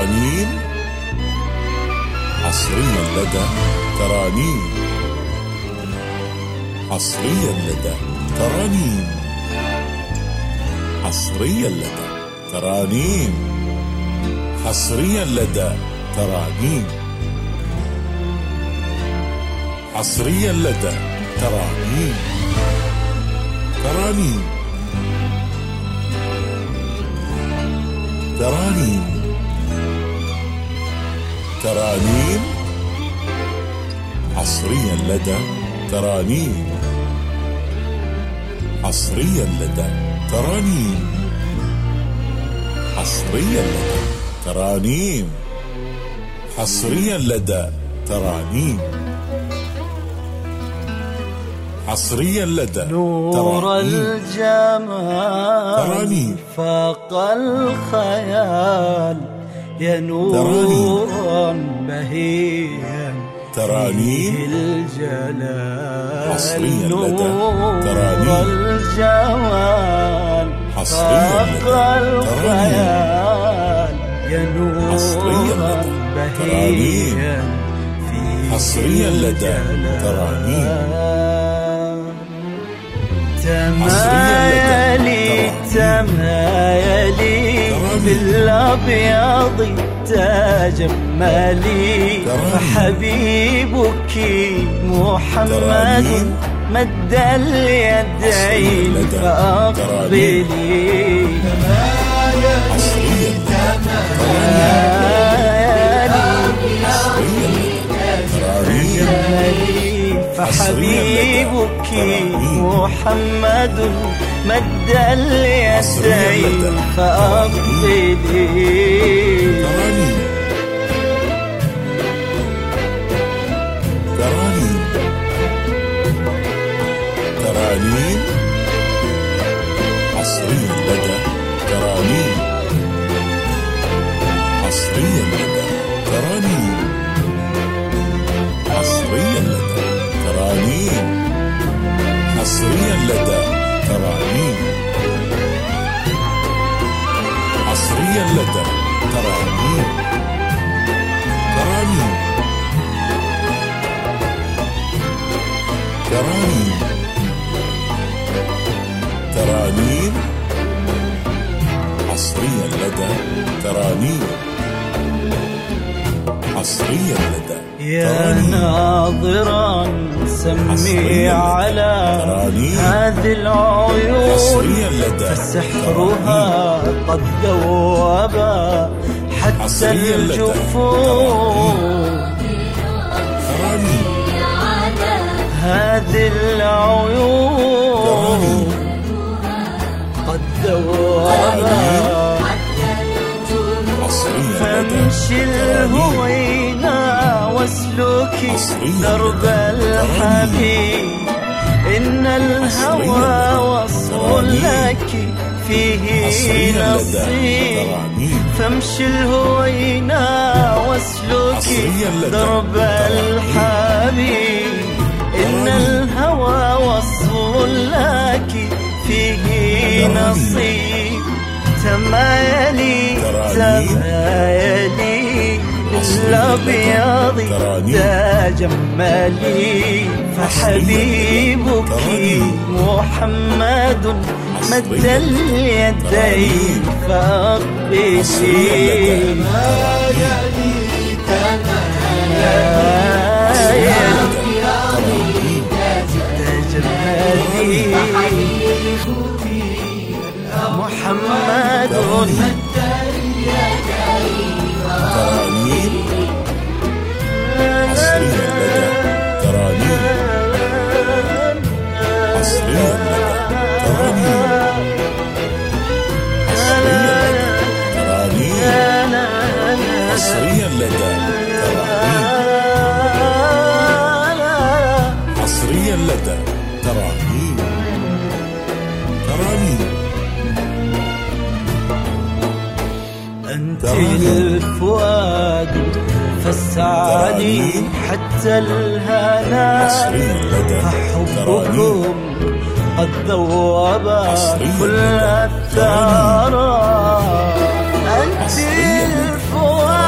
ترانيم حصريا لدى ترانيم، حصريا لدى ترانيم، حصريا لدى ترانيم، حصريا لدى ترانيم، حصريا لدى ترانيم، ترانيم، ترانيم، ترانيم حصريا لدى ترانيم، حصريا لدى ترانيم، حصريا لدى ترانيم، حصريا لدى ترانيم، حصريا لدى نور الجمال فاق الخيال، يا نورا بهيا ترانيم الجلال، حصريا لدى نور ترانيم الجمال فاق الخيال، يا نورا بهيا حصريا لدى ترانيم، تمايلي تمايلي بالأبيض تجملي، فحبيبك محمد مد اليدين فأقبلي، تمايلي فحبيبك محمد مد اليدين فأقبلي، ترانيم، ترانيم حصريا لدى ترانيم، حصريا لدى ترانيم، حصريا لدى ترانيم، حصريا لدى ترانيم، حصريا لدى ترانيم، ترانيم، ترانيم، ترانيم حصريا لدى ترانيم، حصريا لدى يا ناظرا سمي على هذه العيون، فسحرها قد ذوب حتى الجفون، هذه العيون قد ذوب، فامشي الهوينا واسلكي درب الحبيب، إن الهوى وصف لك فيه نصيب، فامشي الهوينا واسلكي درب الحبيب، إن الهوى وصف لك فيه نصيب، تمايلي تمايلي بالأبيض تجملي، فحبيبك محمد مد اليدين فأقبلي، تمايلي تجملي محمد ترانيم حصريا لدى ترانيم، حصريا لدى ترانيم، حصريا لدى ترانيم، حصريا لدى ترانيم، ترانيم، أنت الفؤاد فسعني حتى الهنا، فحبكم قد ذوب كل الثرى، أنت الفؤاد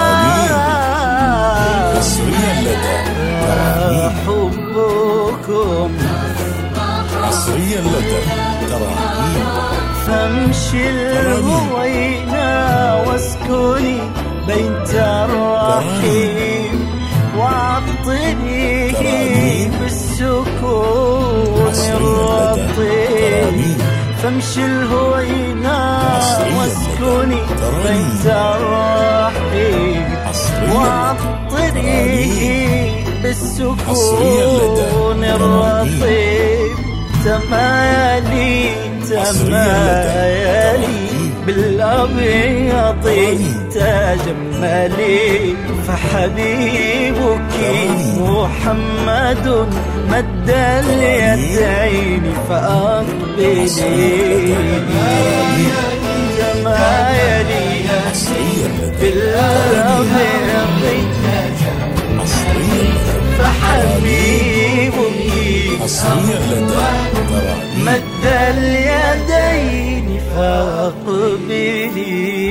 فامشي الهوينا واسكني بين تراحيم واعطني بالسكون الرطيب. فامشي الهوينا واسكني بين تراحيم واعطني بالسكون الرطيب. تمالي بالأبيض تجملي فحبيبك محمد مد اليدين فأقبلي. جمالي بالأبيض فحبيبك مد اليدين فاقبلي.